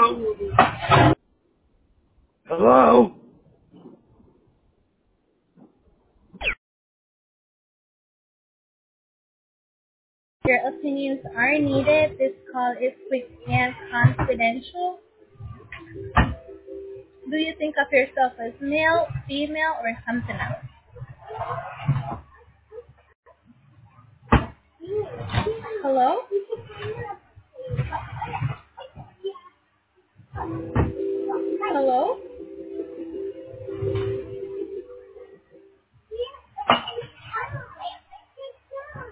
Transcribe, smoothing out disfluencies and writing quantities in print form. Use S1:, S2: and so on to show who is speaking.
S1: Hello?
S2: Your opinions are needed. This call is quick and confidential. Do you think of yourself as male, female, or something else? Hello?